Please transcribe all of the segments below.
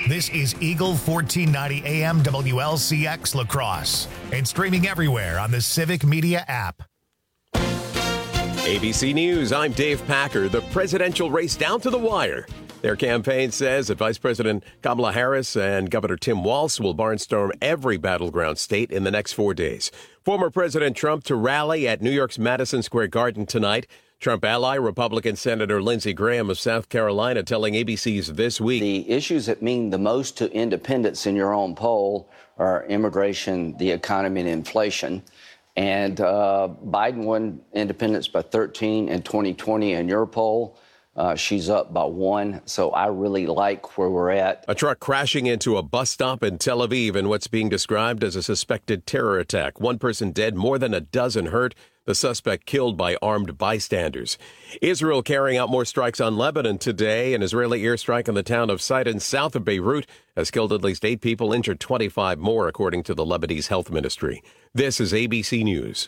This is Eagle 1490 AM WLCX La Crosse and streaming everywhere on the Civic Media app. ABC News, I'm Dave Packer. The presidential race down to the wire. Their campaign says that Vice President Kamala Harris and Governor Tim Walz will barnstorm every battleground state in the next 4 days. Former President Trump to rally at New York's Madison Square Garden tonight. Trump ally, Republican Senator Lindsey Graham of South Carolina, telling ABC's This Week. The issues that mean the most to independents in your own poll are immigration, the economy, and inflation. And Biden won independents by 13 in 2020 in your poll. She's up by 1, so I really like where we're at. A truck crashing into a bus stop in Tel Aviv in what's being described as a suspected terror attack. One person dead, more than a dozen hurt. The suspect killed by armed bystanders. Israel carrying out more strikes on Lebanon today. An Israeli airstrike on the town of Sidon, south of Beirut, has killed at least 8 people, injured 25 more, according to the Lebanese Health Ministry. This is ABC News.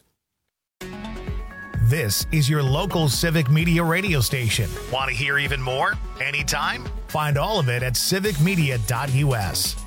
This is your local Civic Media radio station. Want to hear even more? Anytime? Find all of it at civicmedia.us.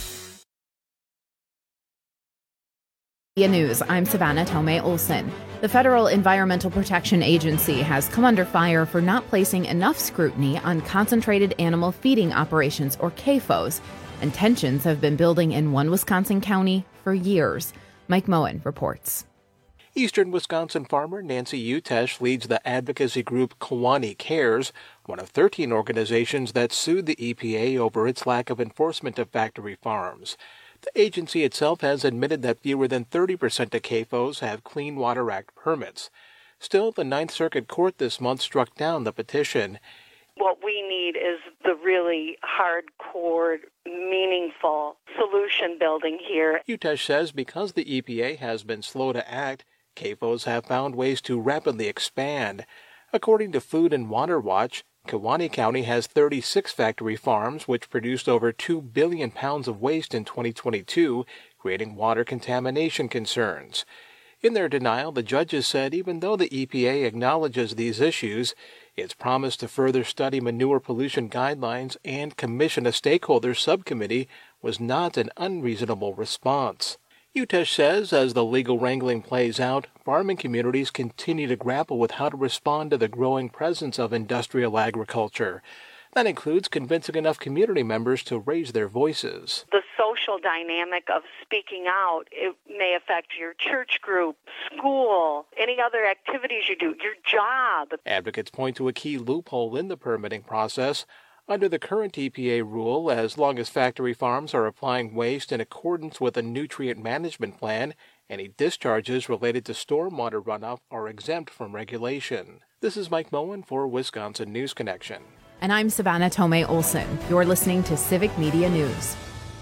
News. I'm Savannah Tomei Olson. The Federal Environmental Protection Agency has come under fire for not placing enough scrutiny on concentrated animal feeding operations, or CAFOs, and tensions have been building in one Wisconsin county for years. Mike Moen reports. Eastern Wisconsin farmer Nancy Utesh leads the advocacy group Kewaunee Cares, one of 13 organizations that sued the EPA over its lack of enforcement of factory farms. The agency itself has admitted that fewer than 30% of CAFOs have Clean Water Act permits. Still, the Ninth Circuit Court this month struck down the petition. What we need is the really hardcore, meaningful solution building here. Utesh says because the EPA has been slow to act, CAFOs have found ways to rapidly expand. According to Food and Water Watch, Kewaunee County has 36 factory farms, which produced over 2 billion pounds of waste in 2022, creating water contamination concerns. In their denial, the judges said even though the EPA acknowledges these issues, it's promised to further study manure pollution guidelines and commission a stakeholder subcommittee was not an unreasonable response. Utesh says as the legal wrangling plays out, farming communities continue to grapple with how to respond to the growing presence of industrial agriculture. That includes convincing enough community members to raise their voices. The social dynamic of speaking out, it may affect your church group, school, any other activities you do, your job. Advocates point to a key loophole in the permitting process. Under the current EPA rule, as long as factory farms are applying waste in accordance with a nutrient management plan, any discharges related to stormwater runoff are exempt from regulation. This is Mike Moen for Wisconsin News Connection. And I'm Savannah Tomei Olson. You're listening to Civic Media News.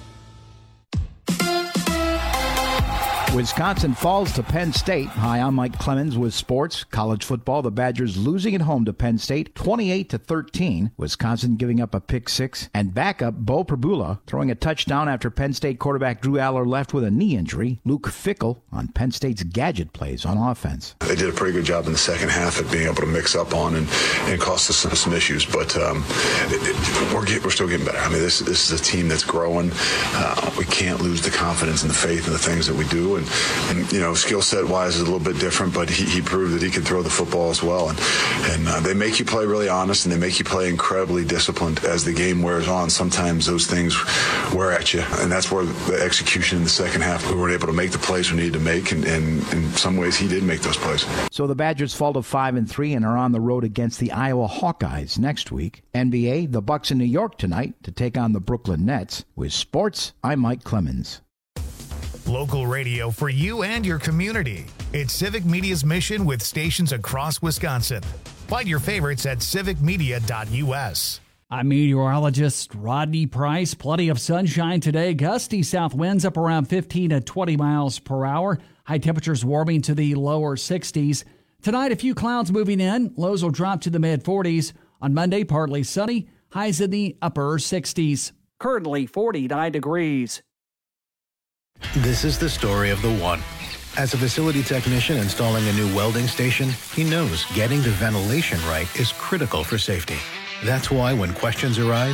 Wisconsin falls to Penn State. Hi, I'm Mike Clemens with sports. College football, the Badgers losing at home to Penn State 28-13. Wisconsin giving up a pick six. And backup Bo Prabula throwing a touchdown after Penn State quarterback Drew Aller left with a knee injury. Luke Fickell on Penn State's gadget plays on offense. They did a pretty good job in the second half at being able to mix up on and cost us some issues. But we're still getting better. I mean, this is a team that's growing. We can't lose the confidence and the faith in the things that we do. And you know, skill set wise is a little bit different, but he proved that he can throw the football as well. And they make you play really honest, and they make you play incredibly disciplined as the game wears on. Sometimes those things wear at you, and that's where the execution in the second half, we weren't able to make the plays we needed to make, and in some ways he did make those plays. So the Badgers fall to 5-3 and are on the road against the Iowa Hawkeyes next week. NBA, the Bucks in New York tonight to take on the Brooklyn Nets. With sports, I'm Mike Clemens. Local radio for you and your community. It's Civic Media's mission with stations across Wisconsin. Find your favorites at civicmedia.us. I'm meteorologist Rodney Price. Plenty of sunshine today. Gusty south winds up around 15 to 20 miles per hour. High temperatures warming to the lower 60s. Tonight, a few clouds moving in. Lows will drop to the mid-40s. On Monday, partly sunny. Highs in the upper 60s. Currently 49 degrees. This is the story of the one. As a facility technician installing a new welding station, he knows getting the ventilation right is critical for safety. That's why when questions arise,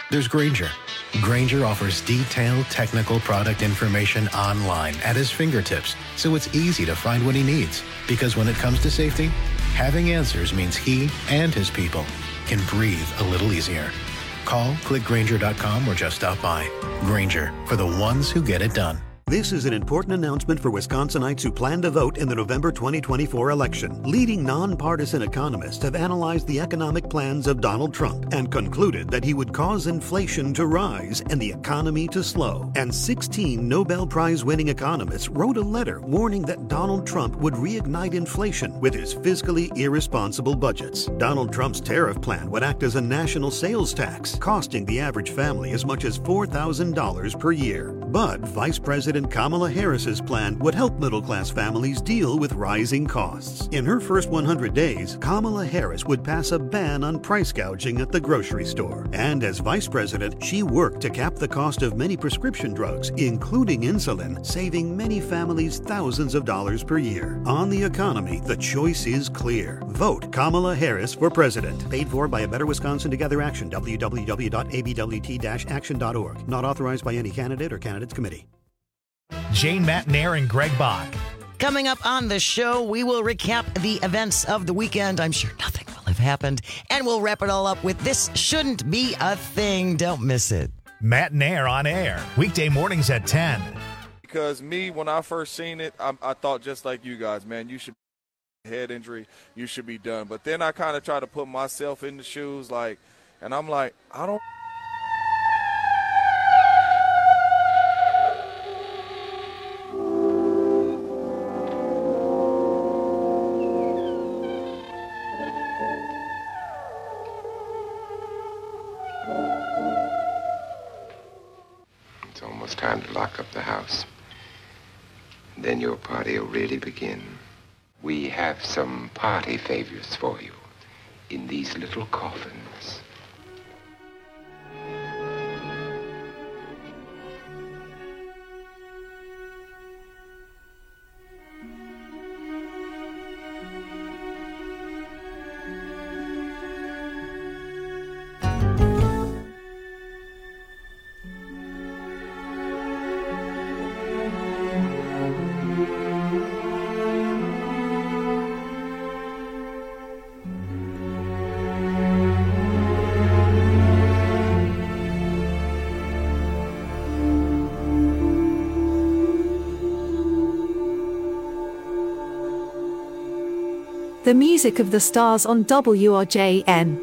there's Grainger. Grainger offers detailed technical product information online at his fingertips, so it's easy to find what he needs. Because when it comes to safety, having answers means he and his people can breathe a little easier. Call, click Grainger.com, or just stop by. Grainger, for the ones who get it done. This is an important announcement for Wisconsinites who plan to vote in the November 2024 election. Leading nonpartisan economists have analyzed the economic plans of Donald Trump and concluded that he would cause inflation to rise and the economy to slow. And 16 Nobel Prize-winning economists wrote a letter warning that Donald Trump would reignite inflation with his fiscally irresponsible budgets. Donald Trump's tariff plan would act as a national sales tax, costing the average family as much as $4,000 per year. But Vice President Kamala Harris's plan would help middle-class families deal with rising costs. In her first 100 days, Kamala Harris would pass a ban on price gouging at the grocery store. And as vice president, she worked to cap the cost of many prescription drugs, including insulin, saving many families thousands of dollars per year. On the economy, the choice is clear. Vote Kamala Harris for president. Paid for by A Better Wisconsin Together Action, www.abwt-action.org. Not authorized by any candidate or candidates committee. Jane Matnair and Greg Bach. Coming up on the show, we will recap the events of the weekend. I'm sure nothing will have happened. And we'll wrap it all up with This Shouldn't Be a Thing. Don't miss it. Matnair on air, weekday mornings at 10. Because me, when I first seen it, I thought just like you guys, man, you should head injury, you should be done. But then I kind of try to put myself in the shoes, and I'm like, I don't. It's almost time to lock up the house. And then your party will really begin. We have some party favors for you in these little coffins. The music of the stars on WRJN.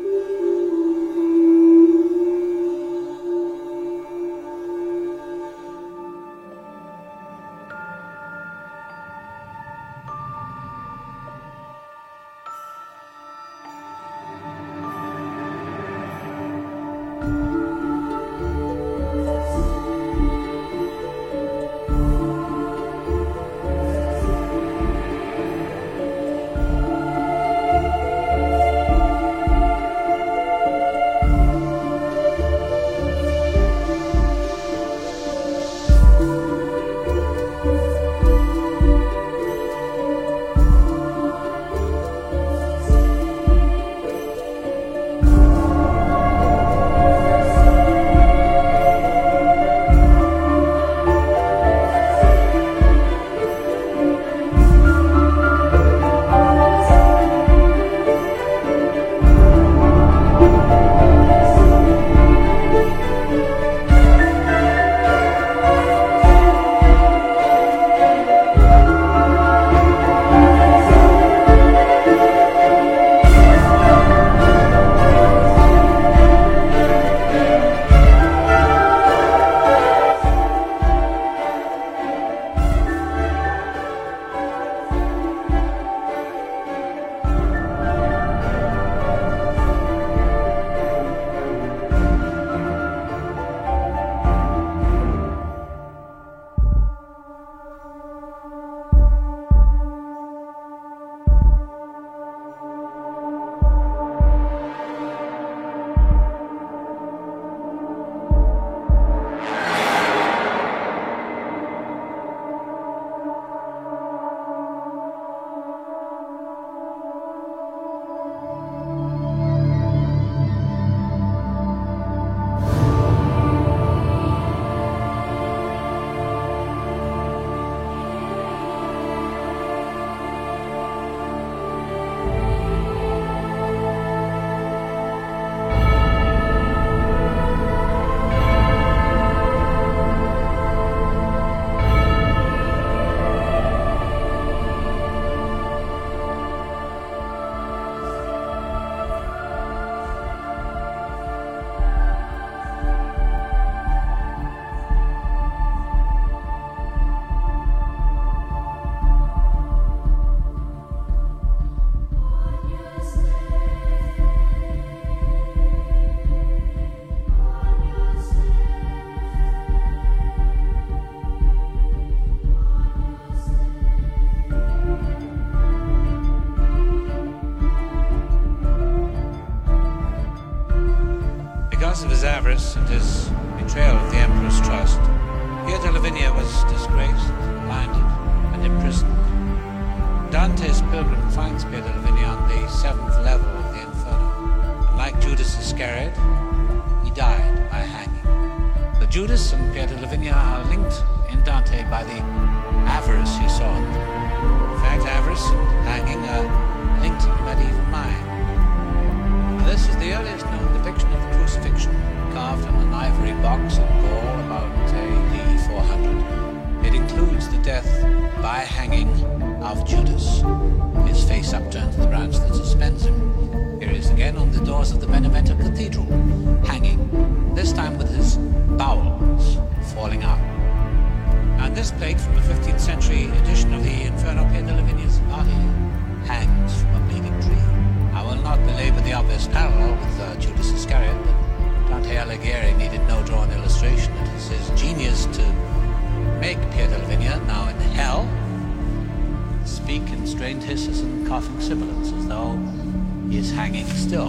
Dante's betrayal of the Emperor's trust, Pietro Lavinia was disgraced, blinded, and imprisoned. Dante's pilgrim finds Pietro Lavinia on the 7th level of the Inferno. And like Judas Iscariot, he died by hanging. The Judas and Pietro Lavinia are linked in Dante by the avarice he saw. In fact, avarice and hanging are linked in the medieval mind. This is the earliest known depiction of the crucifixion, carved on an ivory box at Gaul about AD 400. It includes the death by hanging of Judas, his face upturned to the branch that suspends him. Here he is again on the doors of the Benevento Cathedral, hanging, this time with his bowels falling out. And this plate from the 15th century edition of the Inferno, Pietro Lavinia's body hangs from a bleeding tree. I will not belabor the obvious parallel with Judas Iscariot, but Dante Alighieri needed no drawn illustration. It is his genius to make Pietro Lavinia, now in hell, speak in strained hisses and coughing sibilants as though he is hanging still.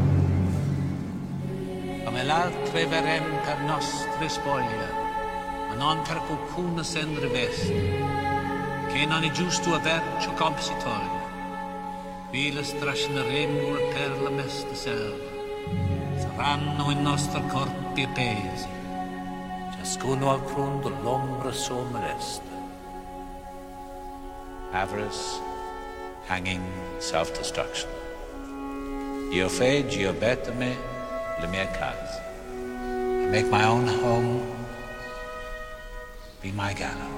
Come l'altre verem per nostre spoglie, ma non per qualcuno sen riveste, che non è giusto aver ciò com si toglie. Vi le strascineremo per la mesta selva, saranno i nostri corpi appesi, ciascuno al fondo l'ombra sua molesta. Avarice, hanging, self-destruction. Io fege, io bettame le mie case. I make my own home be my gallows.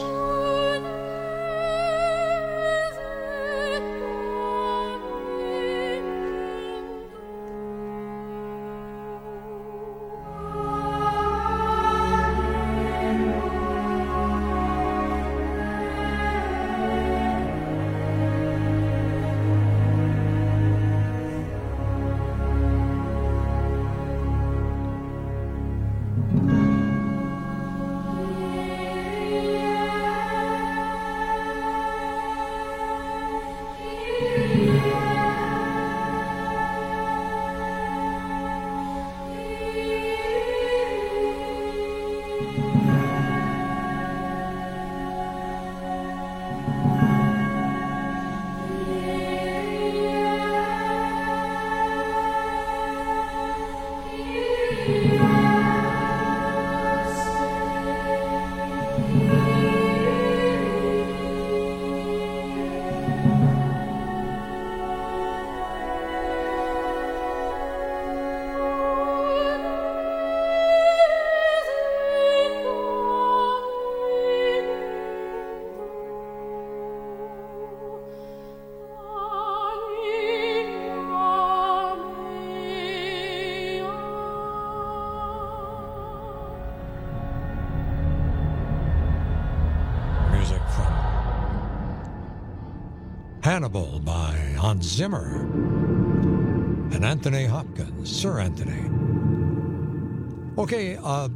Hannibal by Hans Zimmer and Anthony Hopkins, Sir Anthony. Okay,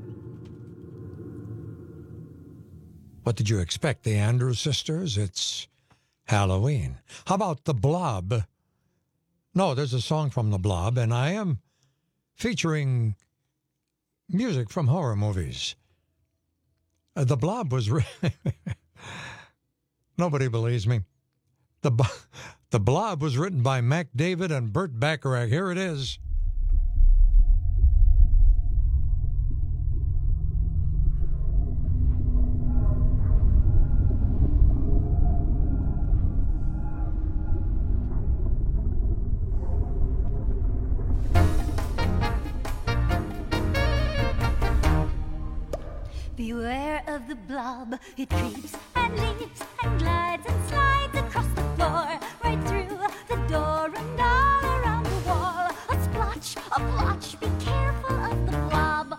what did you expect? The Andrews Sisters? It's Halloween. How about The Blob? No, there's a song from The Blob, and I am featuring music from horror movies. The Blob was... Nobody believes me. The Blob was written by Mac David and Burt Bacharach. Here it is. Beware of the blob, it creeps and leaps and glides and slides across the floor, right through the door and all around the wall. A splotch, a blotch, be careful of the blob.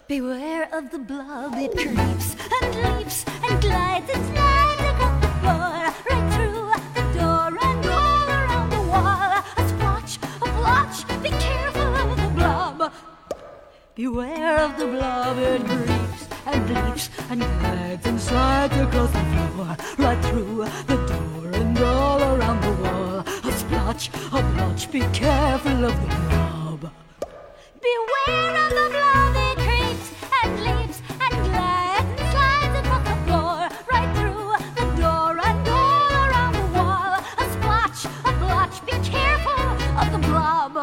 Beware of the blob, it creeps and leaps and glides and slides across the floor, right through the door and all around the wall. A splotch, a blotch, be careful of the blob. Beware of the blob, it creeps and leaps and glides and slides across the floor, right through the door and all around the wall. A splotch, a blotch, be careful of the blob. Beware of the blob, it creeps and leaps and glides and slides across the floor, right through the door and all around the wall. A splotch, a blotch, be careful of the blob.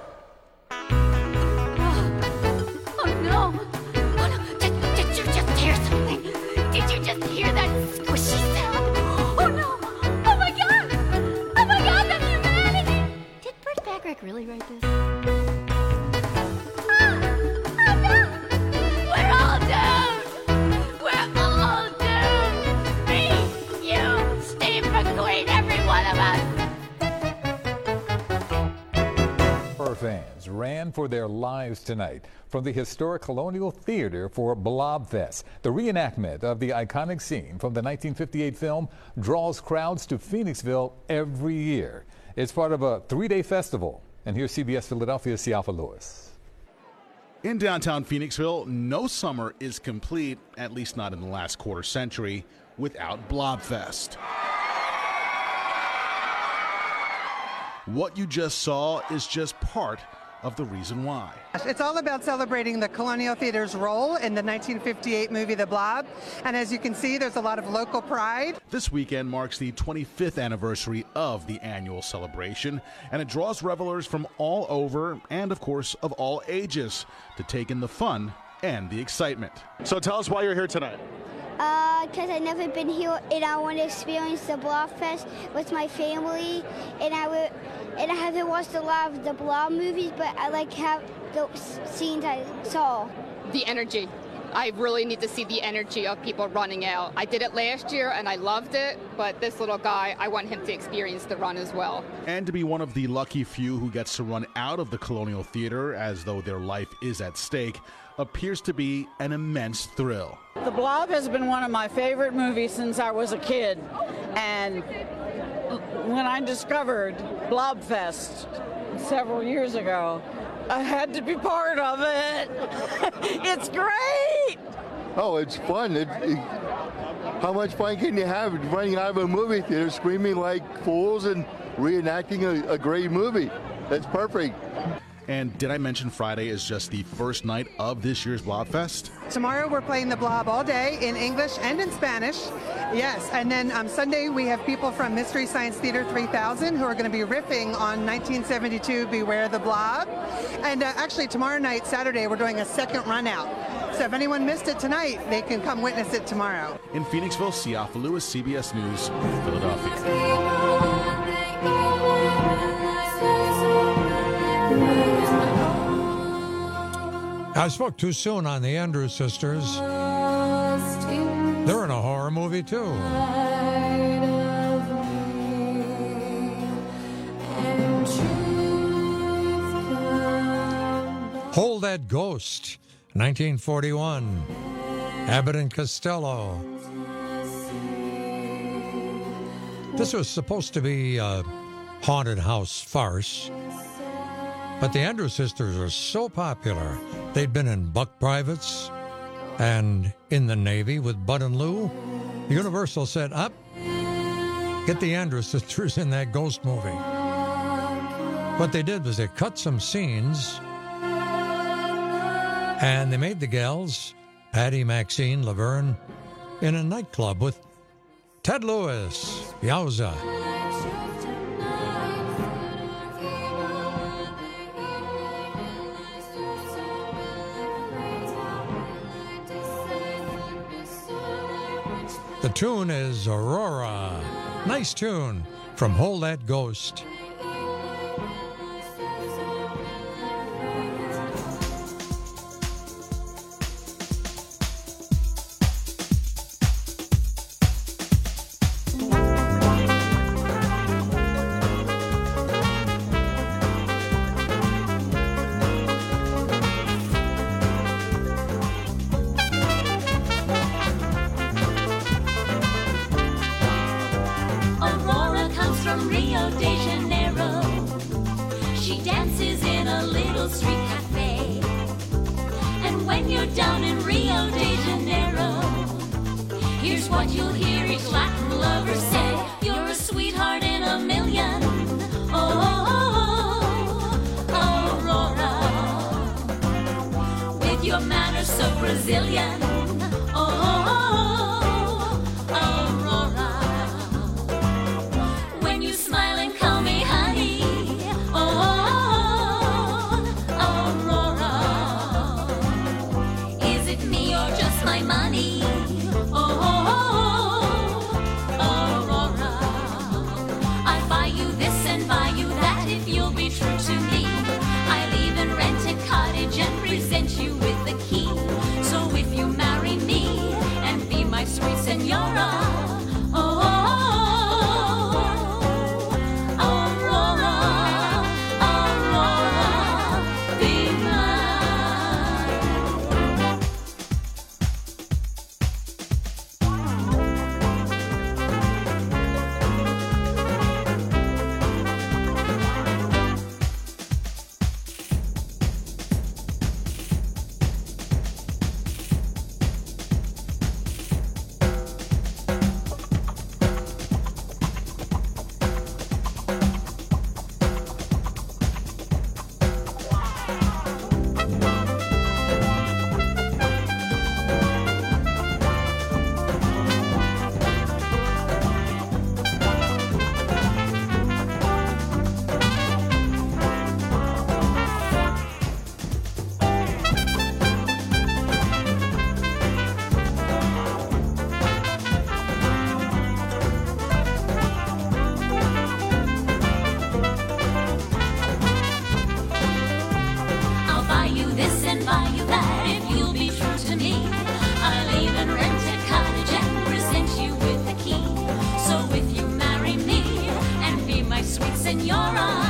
Oh no! Did you just hear something? Did you just hear that squishy sound? Oh no! Oh my god! Oh my god, that's humanity! Did Bert Bacharach really write this? We're all doomed! We're all doomed! Me, you, Steve McQueen, every one of us! Horror fans ran for their lives tonight from the historic Colonial Theater for Blobfest. The reenactment of the iconic scene from the 1958 film draws crowds to Phoenixville every year. It's part of a 3-day festival. And here's CBS Philadelphia's Ciafa Lewis. In downtown Phoenixville, no summer is complete, at least not in the last quarter century, without Blobfest. What you just saw is just part of the reason why. It's all about celebrating the Colonial Theater's role in the 1958 movie The Blob, and as you can see, there's a lot of local pride. This weekend marks the 25th anniversary of the annual celebration, and it draws revelers from all over and, of course, of all ages to take in the fun and the excitement. So tell us why you're here tonight. Because I've never been here, and I want to experience the Blobfest with my family, and I haven't watched a lot of the Blob movies, but I like have those scenes I saw. The energy. I really need to see the energy of people running out. I did it last year and I loved it, but this little guy, I want him to experience the run as well. And to be one of the lucky few who gets to run out of the Colonial Theater as though their life is at stake appears to be an immense thrill. The Blob has been one of my favorite movies since I was a kid, and when I discovered Blobfest several years ago, I had to be part of it. It's great! Oh, it's fun. How much fun can you have running out of a movie theater screaming like fools and reenacting a great movie? That's perfect. And did I mention Friday is just the first night of this year's Blobfest? Tomorrow we're playing The Blob all day in English and in Spanish. Yes, and then Sunday we have people from Mystery Science Theater 3000 who are going to be riffing on 1972 Beware the Blob. And actually tomorrow night, Saturday, we're doing a second run out. So if anyone missed it tonight, they can come witness it tomorrow. In Phoenixville, Ciafa Lewis, CBS News, Philadelphia. I spoke too soon on the Andrews Sisters. They're in a horror movie, too. Hold That Ghost, 1941. Abbott and Costello. This was supposed to be a haunted house farce, but the Andrews Sisters are so popular. They'd been in Buck Privates and in the Navy with Bud and Lou. Universal said, up, get the Andrews Sisters in that ghost movie. What they did was they cut some scenes and they made the gals, Patty, Maxine, Laverne, in a nightclub with Ted Lewis. Yowza. The tune is Aurora. Nice tune from Hold That Ghost. She dances in a little street cafe. And when you're down in Rio de Janeiro, here's what you'll hear each Latin lover say. You're a sweetheart in a million. Aurora, with your manners so Brazilian. Aurora, when you smile and call me honey. Aurora, is it me or just my money? Aurora, I buy you this and buy you that if you'll be true to me. I'll even rent a cottage and present you with the key. So if you marry me and be my sweet senora, Aurora, Aurora, be mine. I'll buy you this and buy you that if you'll be true to me. I'll even rent a cottage and present you with the key. So if you marry me and be my sweet senora,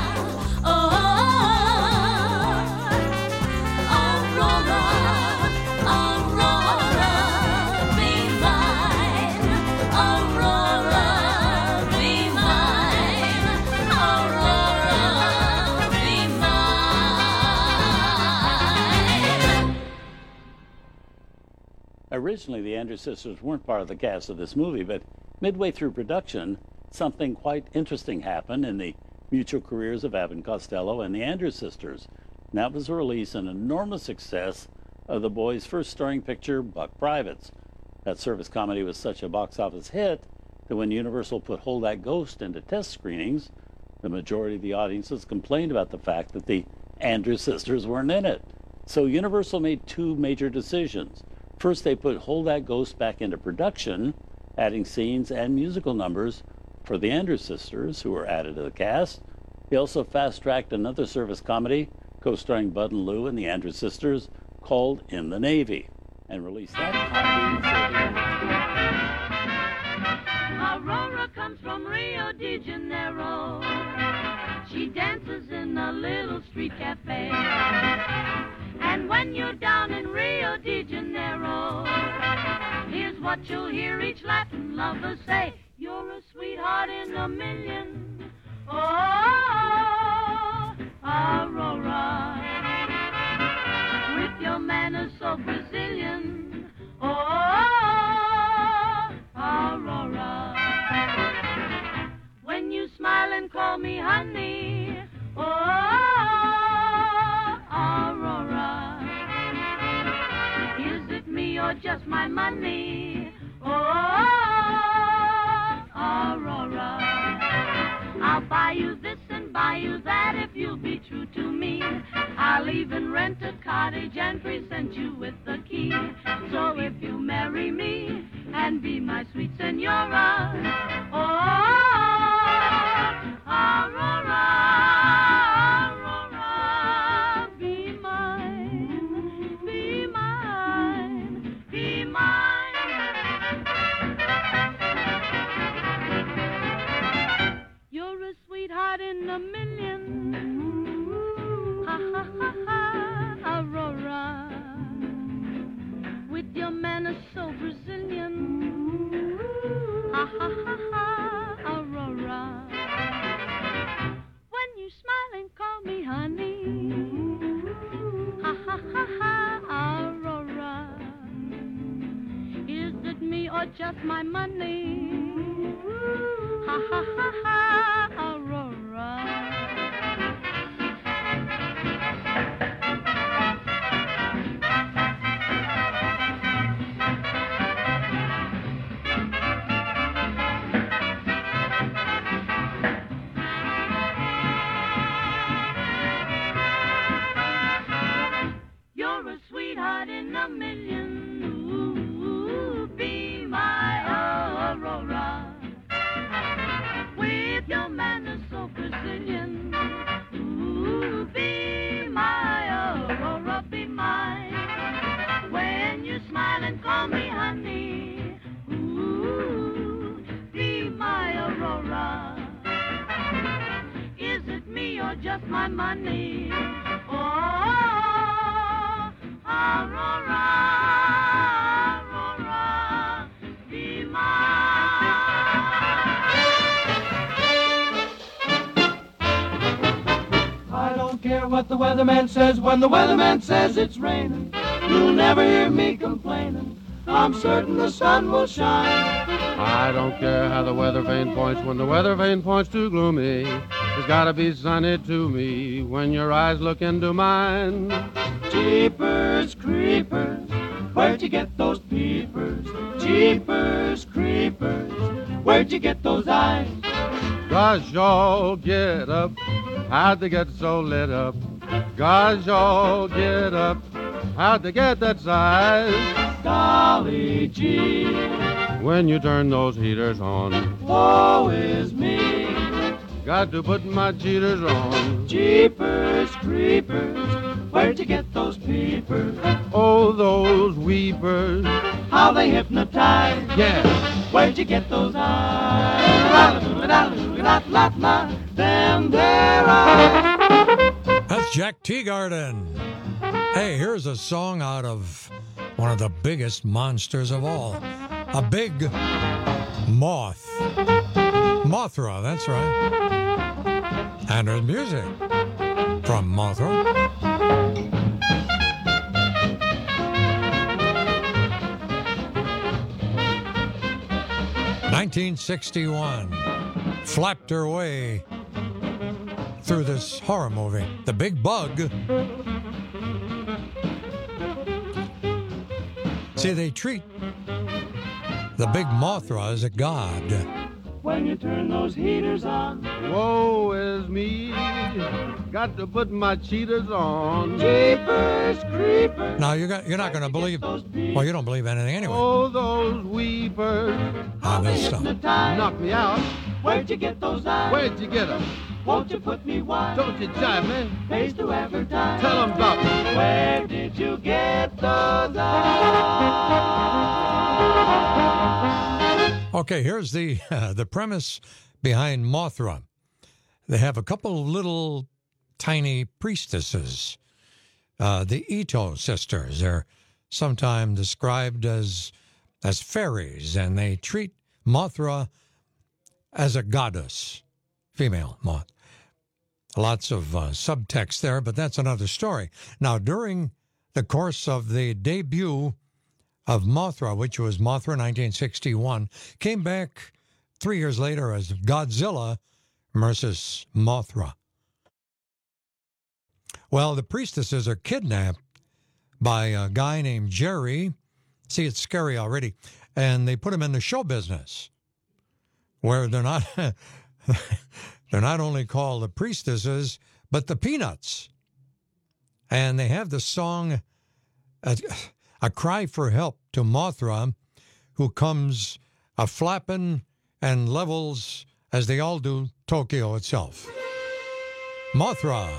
Aurora, Aurora, be mine. Aurora, be mine. Aurora, be mine. Originally, the Andrews Sisters weren't part of the cast of this movie, but midway through production, something quite interesting happened in the mutual careers of Abbott and Costello and the Andrews Sisters. And that was the release and enormous success of the boys' first starring picture, Buck Privates. That service comedy was such a box office hit that when Universal put Hold That Ghost into test screenings, the majority of the audiences complained about the fact that the Andrews Sisters weren't in it. So Universal made two major decisions. First, they put Hold That Ghost back into production, adding scenes and musical numbers for the Andrews Sisters, who were added to the cast. They also fast-tracked another service comedy, co-starring Bud and Lou and the Andrews Sisters, called In the Navy, and released that comedy. Aurora comes from Rio de Janeiro. She dances in a little street cafe. And when you're down in Rio de Janeiro, here's what you'll hear each Latin lover say. You're a sweetheart in a million. Oh, Aurora, with your manners so Brazilian. Oh, Aurora, when you smile and call me honey. Oh, Aurora, is it me or just my money? Oh, Aurora, I'll buy you this and buy you that if you'll be true to me. I'll even rent a cottage and present you with the key. So if you marry me and be my sweet senora, oh, Aurora, Aurora, be mine, be mine, be mine. You're a sweetheart in a million. Ha ha ha ha, Aurora, with your manners so Brazilian. Ha ha ha ha, Aurora, when you smile and call me honey. just my money. Ha ha ha ha, Aurora. You're a sweetheart in a million. Ooh, be my Aurora. With your manners so Brazilian. Ooh, be my Aurora, be mine. When you smile and call me honey. Ooh, be my Aurora. Is it me or just my money? Oh, Aurora, Aurora, be I don't care what the weatherman says. When the weatherman says it's raining, you'll never hear me complaining. I'm certain the sun will shine. I don't care how the weather vane points. When the weather vane points too gloomy, it's gotta be sunny to me when your eyes look into mine. Jeepers creepers, where'd you get those peepers? Jeepers creepers, where'd you get those eyes? Gosh, y'all get up. How'd they get so lit up? Gosh, y'all get up. How'd they get that size? Golly gee, when you turn those heaters on, woe is me. Got to put my cheaters on. Jeepers creepers, where'd you get those peepers? Oh, those weepers, how they hypnotize. Yeah, where'd you get those eyes? Them there eyes. That's Jack Teagarden. Hey, here's a song out of one of the biggest monsters of all. A big moth. Mothra, that's right. And her music from Mothra. (1961) flapped her way through this horror movie, The Big Bug. See, they treat the big Mothra as a god. When you turn those heaters on, woe is me. Got to put my cheaters on. Jeepers creepers. Now you're not going to believe. Well, you don't believe anything anyway. Oh, those weepers. On this stuff. Knock me out. Where'd you get those eyes? Where'd you get them? Won't you put me wise? Don't you jive me. Pays to advertise. Tell them about me. Where did you get those eyes? Okay, here's the premise behind Mothra. They have a couple of little tiny priestesses, the Ito sisters. They're sometimes described as fairies, and they treat Mothra as a goddess, female moth. Lots of subtext there, but that's another story. Now, during the course of the debut of Mothra, which was Mothra 1961, came back 3 years later as Godzilla versus Mothra. Well, the priestesses are kidnapped by a guy named Jerry. See, it's scary already. And they put him in the show business, where they're not they're not only called the priestesses, but the Peanuts. And they have the song, A Cry for Help to Mothra, who comes a-flapping and levels, as they all do, Tokyo itself. Mothra.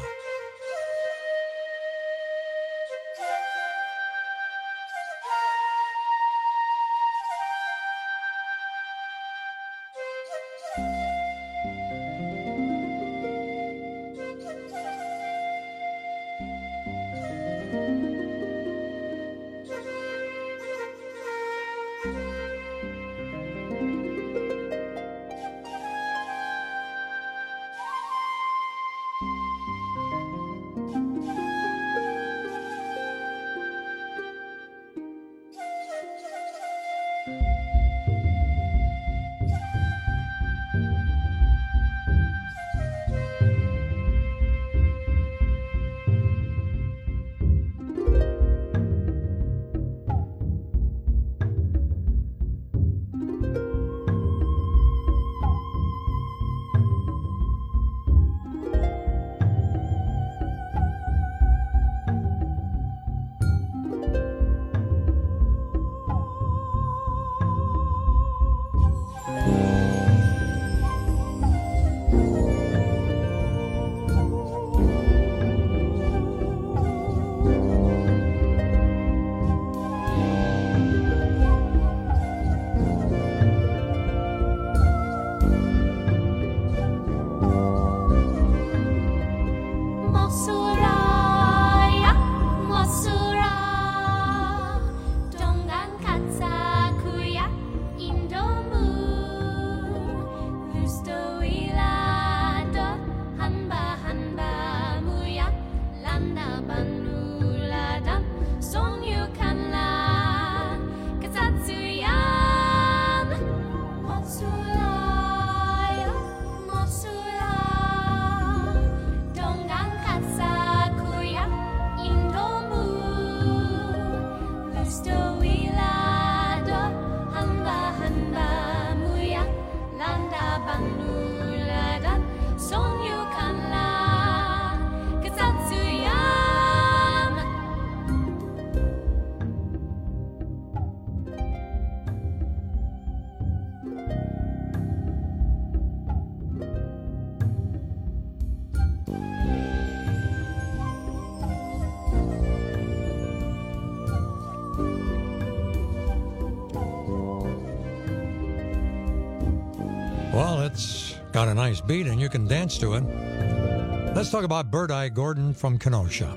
Well, it's got a nice beat and you can dance to it. Let's talk about Bird-Eye Gordon from Kenosha.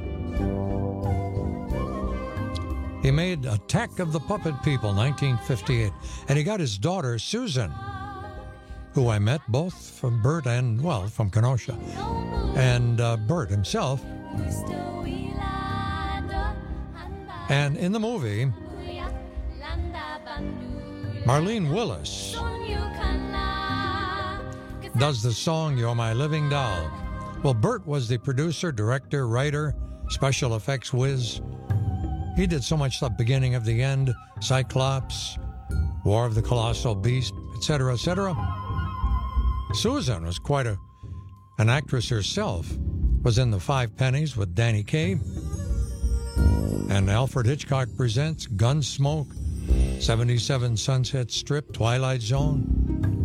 He made Attack of the Puppet People, 1958, and he got his daughter, Susan, who I met both from Bert and, well, from Kenosha, and Bert himself. And in the movie, Marlene Willis does the song, You're My Living Doll. Well, Bert was the producer, director, writer, special effects whiz. He did so much stuff, Beginning of the End, Cyclops, War of the Colossal Beast, etc., etc. Susan was quite an actress herself, was in The Five Pennies with Danny Kaye, and Alfred Hitchcock Presents, Gunsmoke, 77 Sunset Strip, Twilight Zone.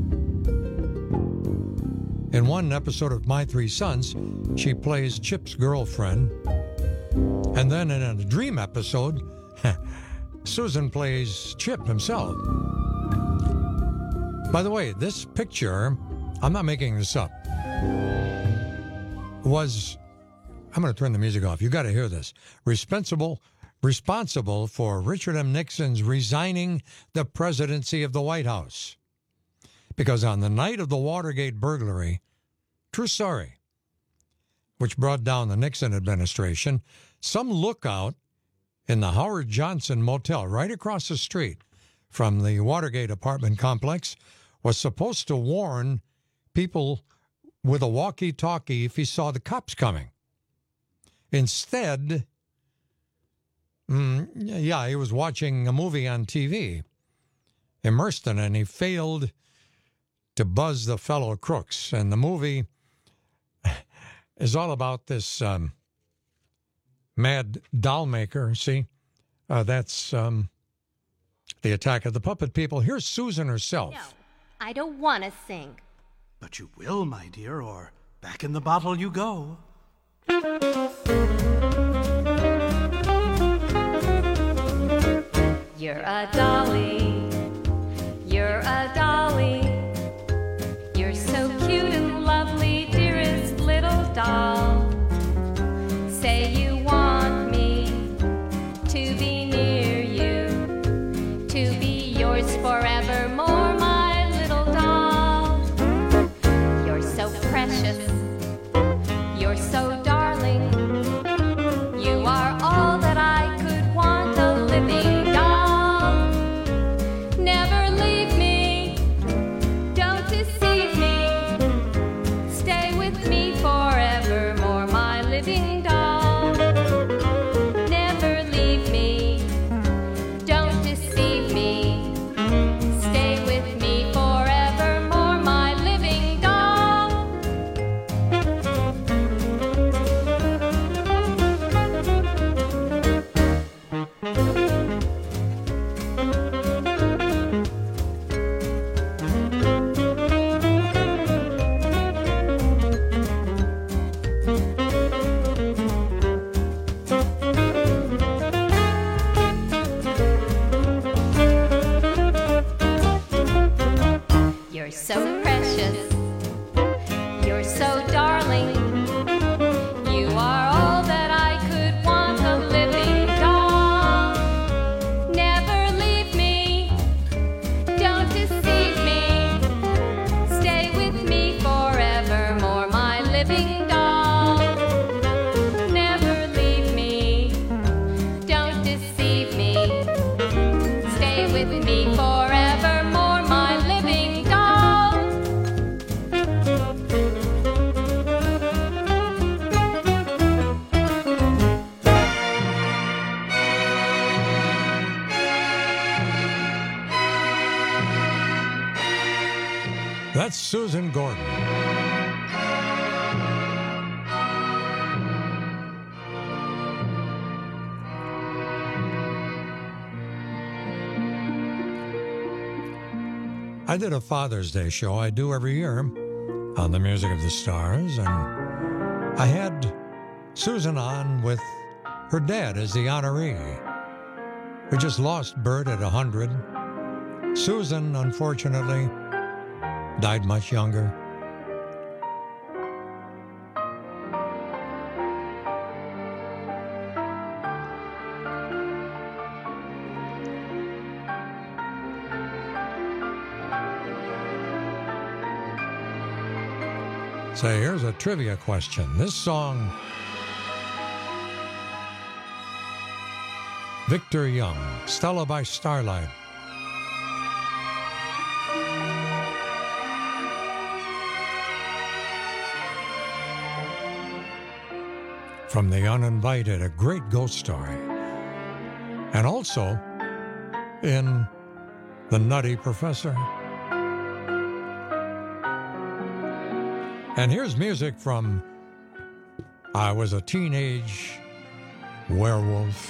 In one episode of My Three Sons, she plays Chip's girlfriend. And then in a dream episode, Susan plays Chip himself. By the way, this picture, I'm not making this up, was, I'm going to turn the music off. You got to hear this. Responsible for Richard M. Nixon's resigning the presidency of the White House. Because on the night of the Watergate burglary, true story, which brought down the Nixon administration, some lookout in the Howard Johnson Motel right across the street from the Watergate apartment complex was supposed to warn people with a walkie-talkie if he saw the cops coming. Instead, he was watching a movie on TV, immersed in it, and he failed to buzz the fellow crooks. And the movie is all about this mad doll maker. See, that's the Attack of the Puppet People. Here's Susan herself. No, I don't want to sing. But you will, my dear, or back in the bottle you go. You're a dolly, you're a dolly, you're so cute and lovely, dearest little doll. Say you want me to be near you, to be yours forevermore, my little doll. You're so precious, you're so darling, you are all that I could want, a living doll. That's Susan Gordon. I did a Father's Day show I do every year on the Music of the Stars, and I had Susan on with her dad as the honoree. We just lost Bert at 100. Susan, unfortunately, died much younger. So here's a trivia question. This song, Victor Young, Stella by Starlight. From The Uninvited, a great ghost story. And also in The Nutty Professor. And here's music from I Was a Teenage Werewolf.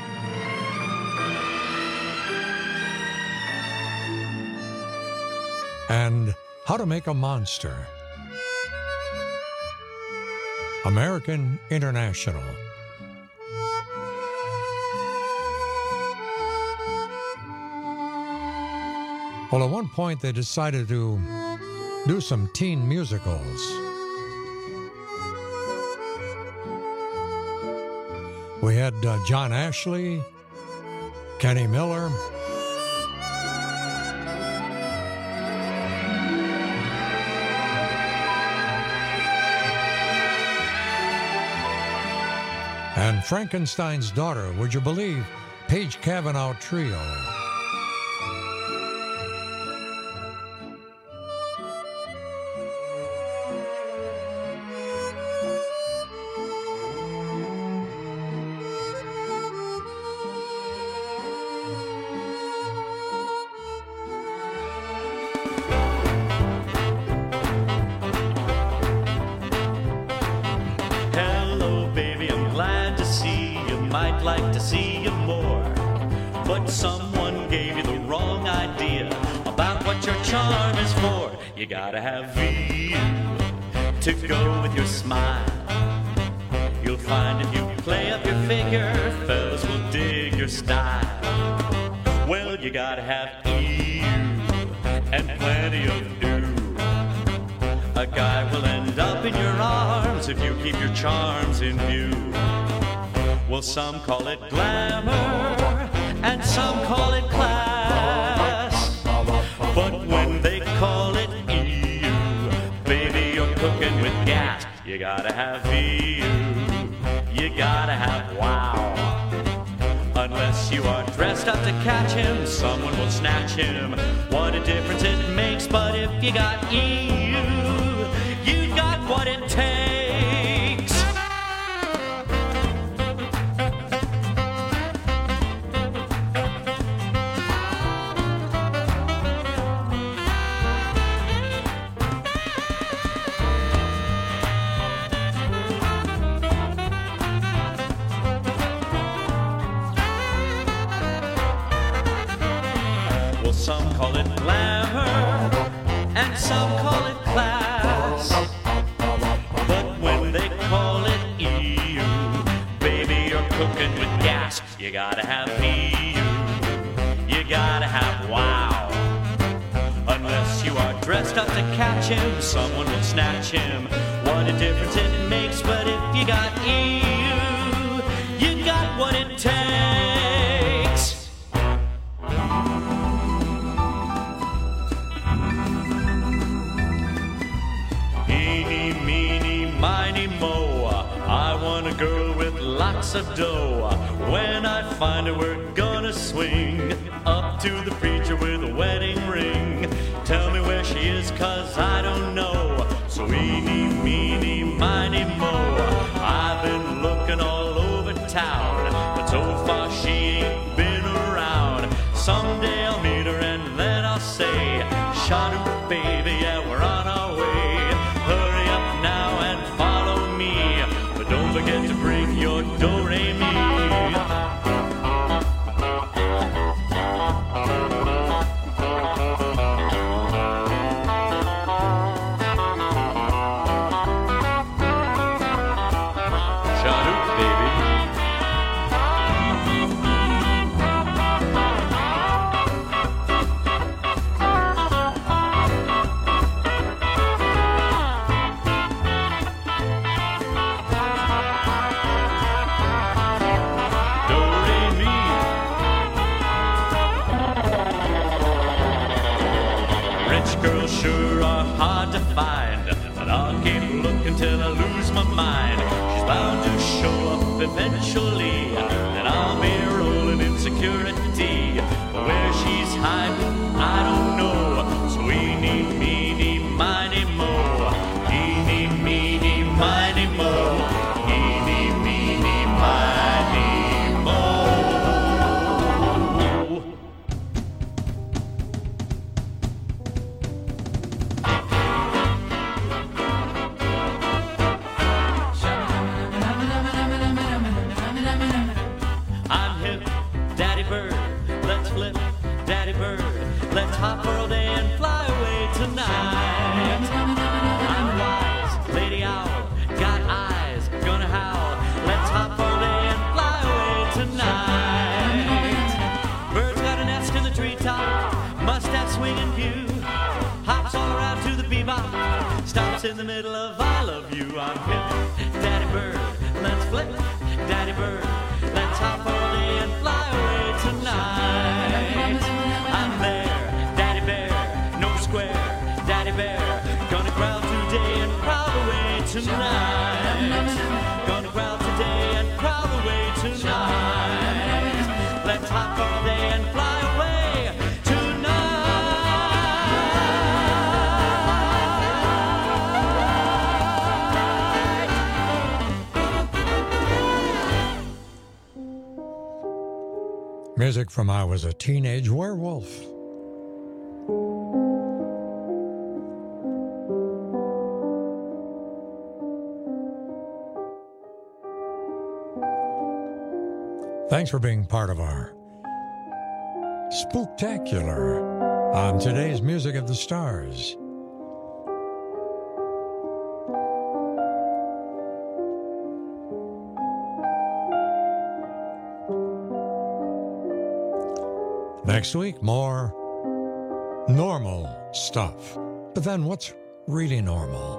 And How to Make a Monster. American International. Well, at one point they decided to do some teen musicals. We had John Ashley, Kenny Miller, and Frankenstein's Daughter, would you believe, Paige Cavanaugh Trio. You gotta have view to go with your smile. You'll find if you play up your figure, fellas will dig your style. Well, you gotta have ew and plenty of do. A guy will end up in your arms if you keep your charms in view. Well, some call it glamour and some call it class, but when they call it cooking with gas, you gotta have view, you gotta have wow. Unless you are dressed up to catch him, someone will snatch him. What a difference it makes, but if you got you, you got what it takes. Some call it glamour, and some call it class. But when they call it ew, baby, you're cooking with gas. You gotta have ew, you gotta have wow. Unless you are dressed up to catch him, someone will snatch him. What a difference it makes, but if you got ew, you got what it takes. Girl with lots of dough. When I find her, we're gonna swing up to the preacher with a wedding ring. Tell me where she is, cause I don't know. So eeny, meeny, miny, moe. I've been looking all over town, but so far she ain't been around. Someday I'll meet her and then I'll say, shot her, baby, yeah, we're on I'll keep looking till I lose my mind. She's bound to show up eventually, and I'll be rolling in security. But where she's hiding, I don't know. So eeny, meeny, miny, mo. Eeny, meeny, miny, mo. Eeny, meeny, miny, mo. I'm hip, Daddy Bird. Let's flip, Daddy Bird. Let's hop all day and fly away tonight. I'm wise, Lady Owl. Got eyes, gonna howl. Let's hop all day and fly away tonight. Bird's got a nest in the treetop. Mustache swinging view. Hops all around to the bebop. Stops in the middle of I love you. I'm hip, Daddy Bird. Let's flip, Daddy Bird. Let's hop all day and fly away tonight. I'm there, Daddy Bear, no square, Daddy Bear. Gonna growl today and prowl away tonight. Gonna growl today and prowl away tonight. Let's hop all day and fly away Music from I Was a Teenage Werewolf. Thanks for being part of our spooktacular on today's Music of the Stars. Next week, more normal stuff. But then what's really normal?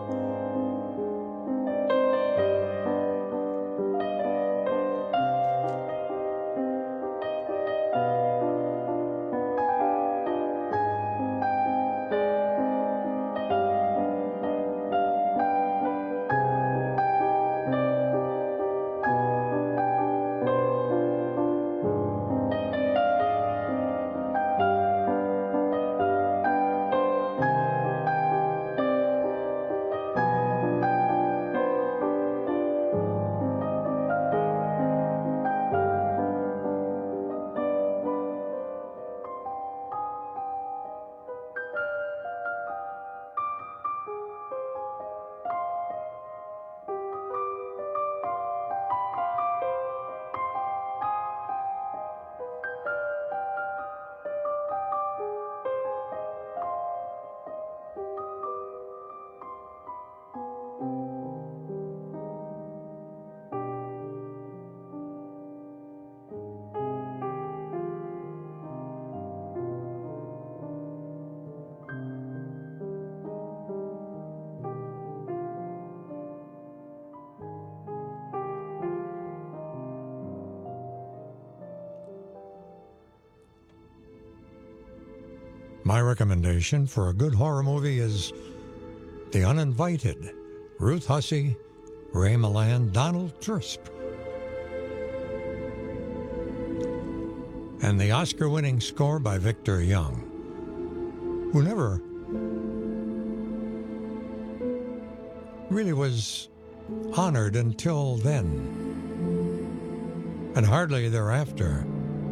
My recommendation for a good horror movie is The Uninvited, Ruth Hussey, Ray Milland, Donald Trisp. And the Oscar-winning score by Victor Young, who never really was honored until then, and hardly thereafter.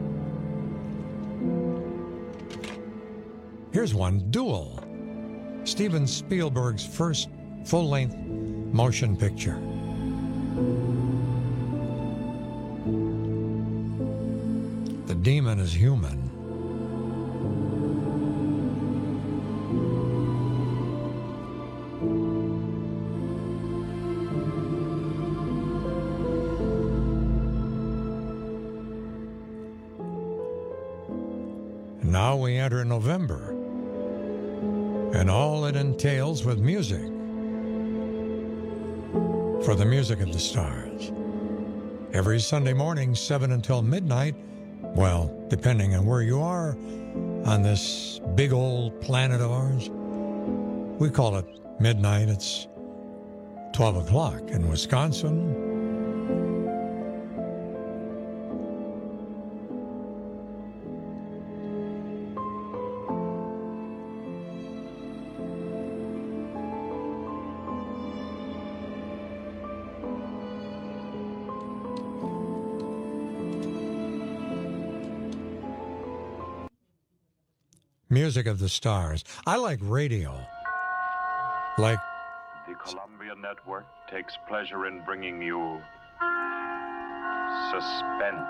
Here's one, Duel, Steven Spielberg's first full-length motion picture. The demon is human. Now we enter November, and all it entails with music for the Music of the Stars. Every Sunday morning, 7 until midnight, well, depending on where you are on this big old planet of ours. We call it midnight. It's 12 o'clock in Wisconsin. Music of the Stars. I like radio. Like the Columbia Network takes pleasure in bringing you Suspense.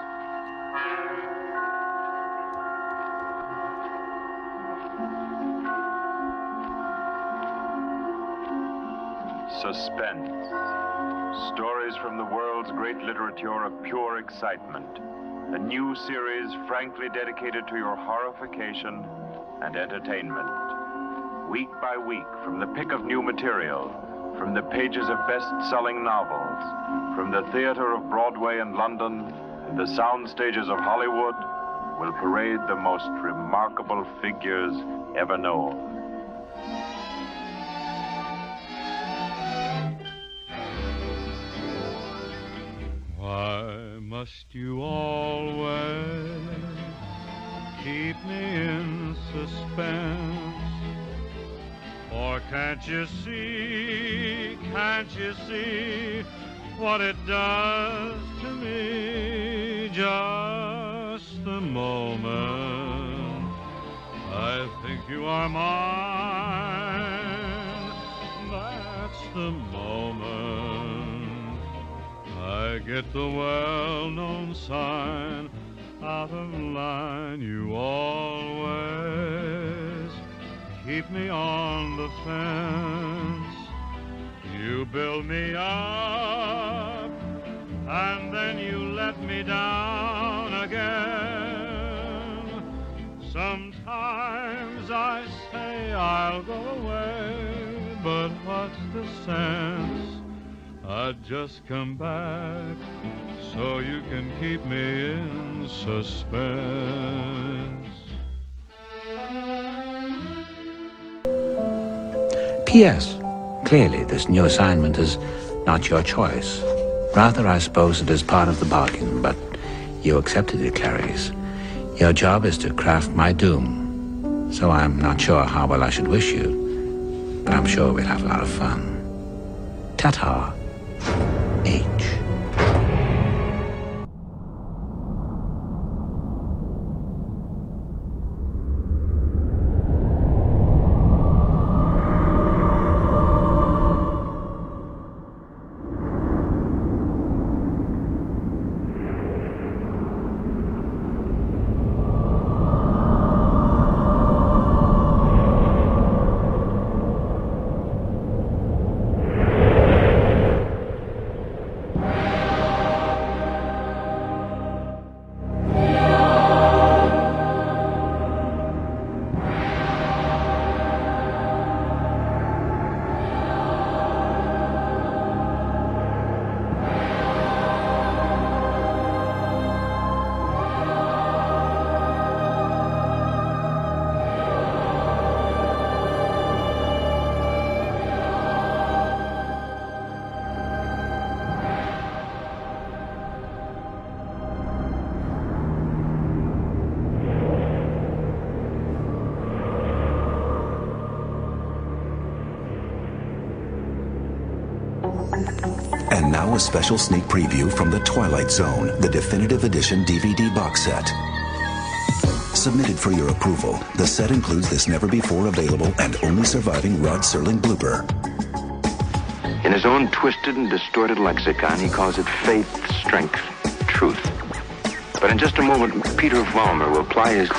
Suspense. Stories from the world's great literature of pure excitement. A new series frankly dedicated to your horrification and entertainment. Week by week, from the pick of new material, from the pages of best-selling novels, from the theater of Broadway and London, and the sound stages of Hollywood, will parade the most remarkable figures ever known. Why must you always keep me in suspense? Or can't you see what it does to me? Just the moment I think you are mine, that's the moment I get the well-known sign, out of line. You always keep me on the fence. You build me up, and then you let me down again. Sometimes I say I'll go away, but what's the sense? I'd just come back so you can keep me in suspense. P.S. Clearly, this new assignment is not your choice. Rather, I suppose it is part of the bargain, but you accepted it, Clarice. Your job is to craft my doom. So I'm not sure how well I should wish you, but I'm sure we'll have a lot of fun. Ta-ta. H. And now a special sneak preview from The Twilight Zone, the definitive edition DVD box set. Submitted for your approval, the set includes this never-before-available and only surviving Rod Serling blooper. In his own twisted and distorted lexicon, he calls it faith, strength, truth. But in just a moment, Peter Vollmer will apply his...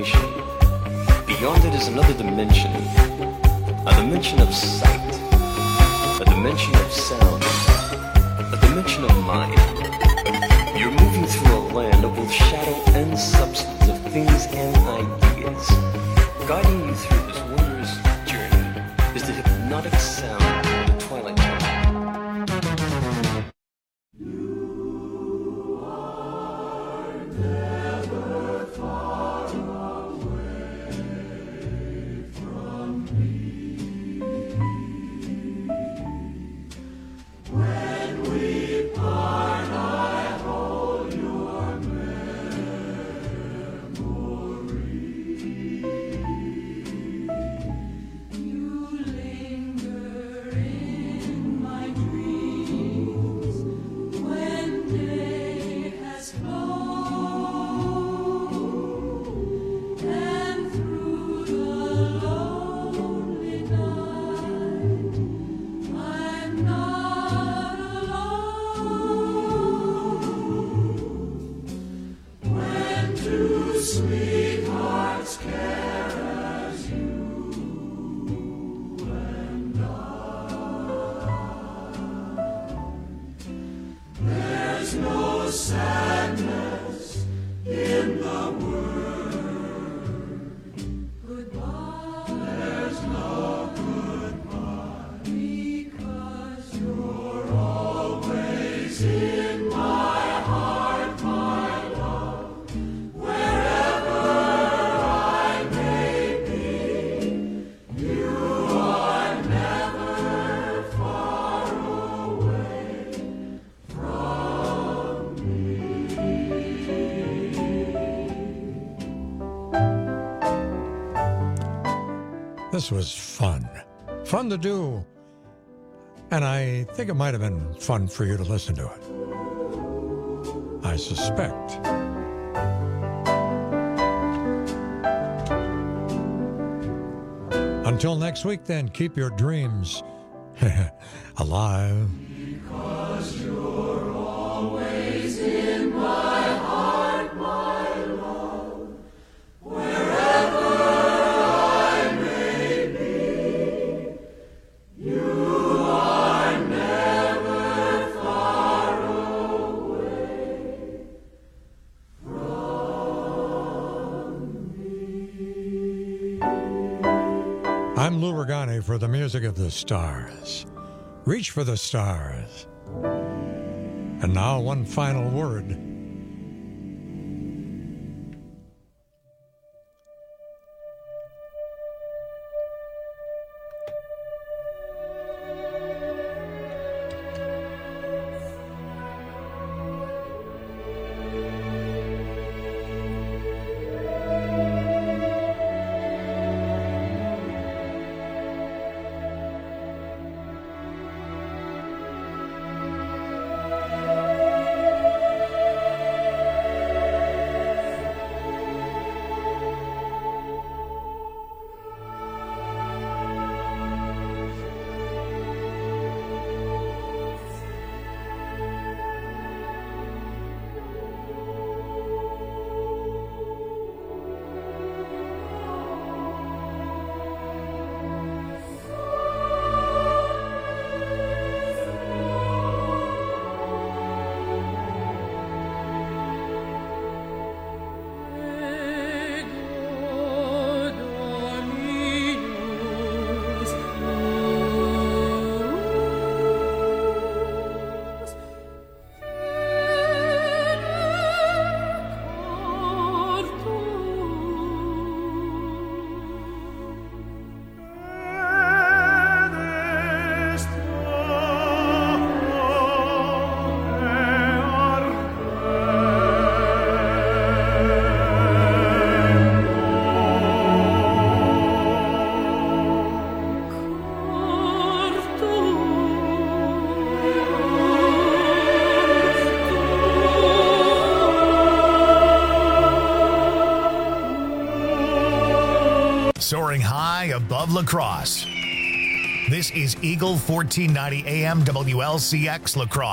imagination. Beyond it is another dimension, a dimension of sight, a dimension of sound, a dimension of mind. You're moving through a land of both shadow and substance, of things and ideas. Guiding you through this wondrous journey is the hypnotic sound of the Twilight Zone. This was fun. Fun to do. And I think it might have been fun for you to listen to it. I suspect. Until next week, then, keep your dreams alive. Because you're always in my heart, my love, wherever I may be, you are never far away from me. I'm Lou Regani for the Music of the Stars. Reach for the stars. And now one final word. Soaring high above La Crosse. This is Eagle 1490 AM WLCX La Crosse.